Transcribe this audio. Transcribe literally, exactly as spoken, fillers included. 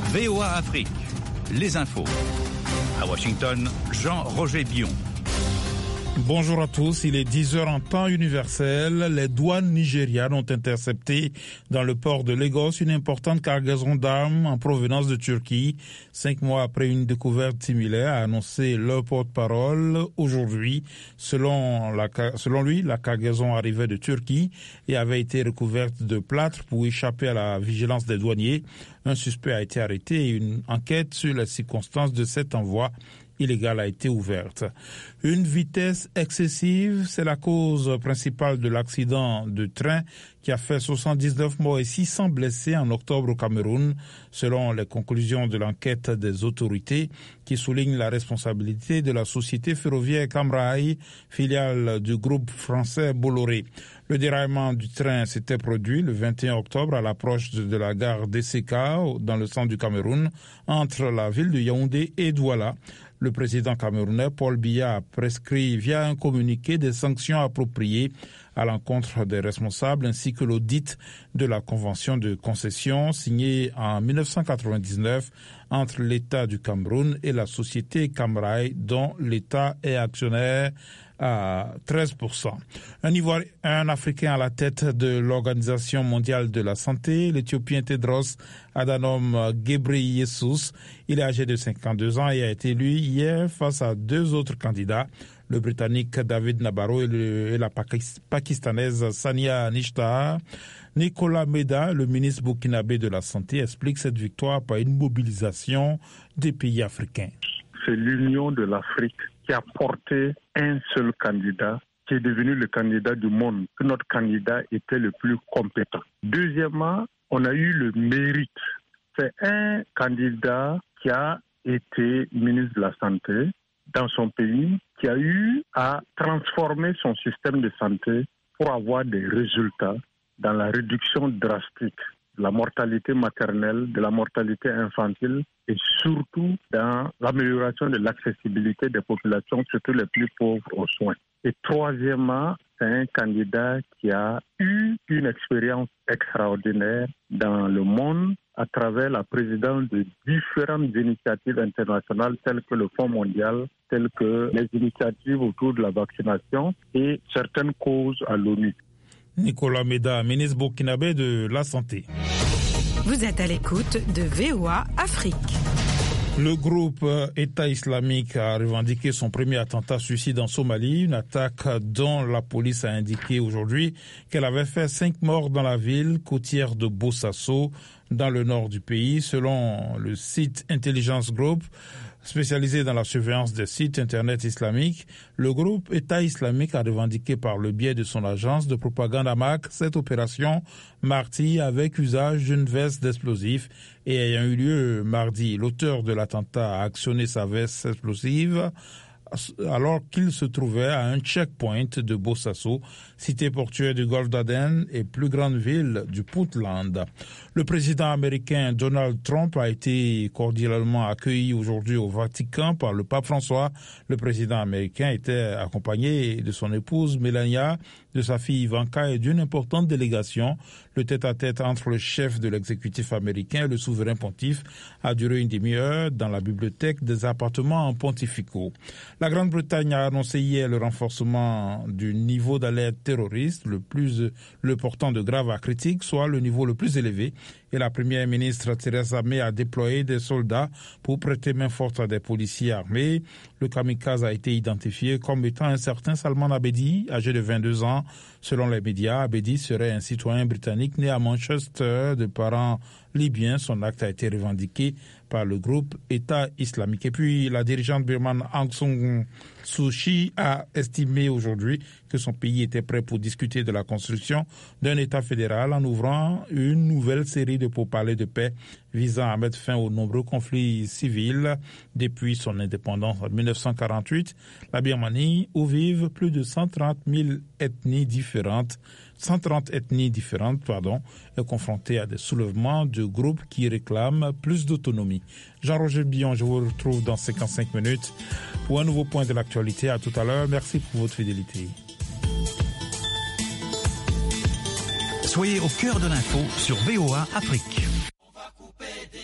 V O A Afrique, les infos. À Washington, Jean-Roger Bion. Bonjour à tous, il est dix heures en temps universel. Les douanes nigérianes ont intercepté dans le port de Lagos une importante cargaison d'armes en provenance de Turquie. Cinq mois après une découverte similaire, a annoncé leur porte-parole aujourd'hui. Selon, la, selon lui, la cargaison arrivait de Turquie et avait été recouverte de plâtre pour échapper à la vigilance des douaniers. Un suspect a été arrêté et une enquête sur les circonstances de cet envoi illégale a été ouverte. Une vitesse excessive, c'est la cause principale de l'accident de train qui a fait soixante-dix-neuf morts et six cents blessés en octobre au Cameroun, selon les conclusions de l'enquête des autorités qui soulignent la responsabilité de la société ferroviaire Camrail, filiale du groupe français Bolloré. Le déraillement du train s'était produit le vingt et un octobre à l'approche de la gare d'Esseka, dans le centre du Cameroun, entre la ville de Yaoundé et Douala. Le président camerounais Paul Biya a prescrit via un communiqué des sanctions appropriées à l'encontre des responsables ainsi que l'audit de la convention de concession signée en mille neuf cent quatre-vingt-dix-neuf entre l'État du Cameroun et la société Camrail dont l'État est actionnaire à treize pour cent. Un Ivoirien, un Africain à la tête de l'Organisation mondiale de la santé, l'Éthiopien Tedros Adhanom Ghebreyesus. Il est âgé de cinquante-deux ans et a été élu hier face à deux autres candidats, le Britannique David Nabarro et, le, et la Pakistanaise Sania Nishtar. Nicolas Meda, le ministre burkinabé de la Santé, explique cette victoire par une mobilisation des pays africains. C'est l'union de l'Afrique qui a porté un seul candidat, qui est devenu le candidat du monde, que notre candidat était le plus compétent. Deuxièmement, on a eu le mérite. C'est un candidat qui a été ministre de la Santé dans son pays, qui a eu à transformer son système de santé pour avoir des résultats dans la réduction drastique de la mortalité maternelle, de la mortalité infantile et surtout dans l'amélioration de l'accessibilité des populations, surtout les plus pauvres, aux soins. Et troisièmement, c'est un candidat qui a eu une expérience extraordinaire dans le monde à travers la présidence de différentes initiatives internationales telles que le Fonds mondial, telles que les initiatives autour de la vaccination et certaines causes à l'ONU. Nicolas Meda, ministre burkinabé de la Santé. Vous êtes à l'écoute de V O A Afrique. Le groupe État islamique a revendiqué son premier attentat suicide en Somalie, une attaque dont la police a indiqué aujourd'hui qu'elle avait fait cinq morts dans la ville côtière de Bosaso, dans le nord du pays, selon le site Intelligence Group. Spécialisé dans la surveillance des sites internet islamiques, le groupe État islamique a revendiqué par le biais de son agence de propagande A M A C cette opération mardi avec usage d'une veste d'explosifs et ayant eu lieu mardi. L'auteur de l'attentat a actionné sa veste explosive alors qu'il se trouvait à un checkpoint de Bosaso, cité portuaire du Golfe d'Aden et plus grande ville du Puntland. Le président américain Donald Trump a été cordialement accueilli aujourd'hui au Vatican par le pape François. Le président américain était accompagné de son épouse Melania, de sa fille Ivanka et d'une importante délégation. Le tête-à-tête entre le chef de l'exécutif américain et le souverain pontife a duré une demi-heure dans la bibliothèque des appartements pontificaux. La Grande-Bretagne a annoncé hier le renforcement du niveau d'alerte terroriste, le plus le portant de grave à critique, soit le niveau le plus élevé. Et la première ministre Theresa May a déployé des soldats pour prêter main forte à des policiers armés. Le kamikaze a été identifié comme étant un certain Salman Abedi, âgé de vingt-deux ans. Selon les médias, Abedi serait un citoyen britannique né à Manchester de parents libyens. Son acte a été revendiqué par le groupe État islamique. Et puis, la dirigeante birmane Aung San Suu Kyi a estimé aujourd'hui que son pays était prêt pour discuter de la construction d'un État fédéral en ouvrant une nouvelle série de pourparlers de paix visant à mettre fin aux nombreux conflits civils depuis son indépendance en mille neuf cent quarante-huit. La Birmanie, où vivent plus de cent trente mille ethnies différentes, cent trente ethnies différentes, pardon, est confrontée à des soulèvements de groupes qui réclament plus d'autonomie. Jean-Roger Bion, je vous retrouve dans cinquante-cinq minutes pour un nouveau point de l'actualité. À tout à l'heure. Merci pour votre fidélité. Soyez au cœur de l'info sur V O A Afrique.